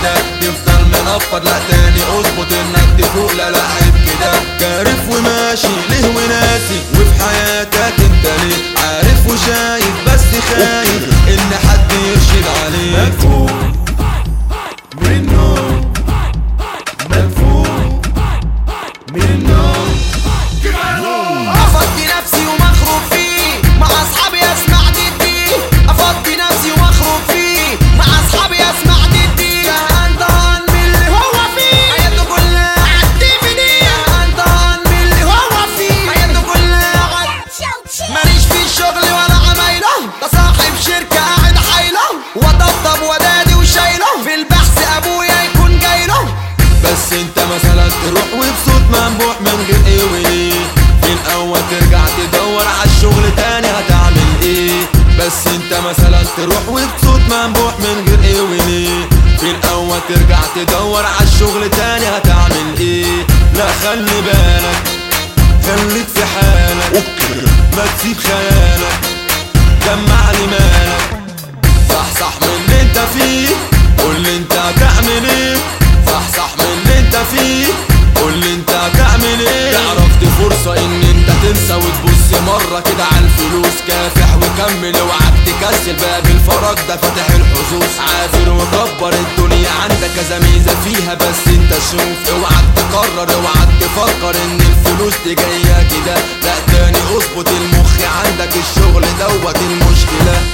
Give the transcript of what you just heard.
كده تفضل منفض، لا تاني اظبط انك تفوق، لا لا عيب كده. كارف وماشي ليه وناسي، وفي حياتك انت ليه عارف وشايف بس خايف ان حد يرشد عليك. مدفوق من النوم، مدفوق من النوم. افضي نفسي ومخروب فيه مع اصحابي اسمع دي، افضي نفسي ومخروب فيه مع اصحابي اسمع دي. انطان من اللي هو فيه حياته كلها عدي بدي، انطان من اللي هو فيه حياته كلها عدي. ماليش في الشغل ولا عمايله، ده صاحب شركة قاعد حايله، وطبطب ودادي وشايله، في البحث ابويا يكون جايله. بس انت مثلا تروح وبصوت منبوح من غير ايه وليه، في الاول ترجع تدور عالشغل تاني هتعمل ايه. بس انت مثلا تروح وبصوت منبوح من غير ايه وليه، في الاول ترجع تدور عالشغل تاني هتعمل ايه. لا خلي بالك، خليك في حالك، ما تسيب خيالك، جمع لي مالك. صح من اللي انت فيه، قول لي انت هتعمل ايه. صح من اللي انت فيه، قول لي انت هتعمل ايه. تعرف دي فرصة ان انت تنسى وتبص مرة كده عالفلوس، كافح وكمل اوعاك تكسل، باب الفرج ده فاتح الحظوظ. عافر وكبر الدنيا عندك كذا ميزة فيها، بس انت شوف اوعاك تقرر، اوعاك تفكر ان الفلوس دي جاية كده، لا تاني اظبط المخ عندك، الشغل دوت المشكلة.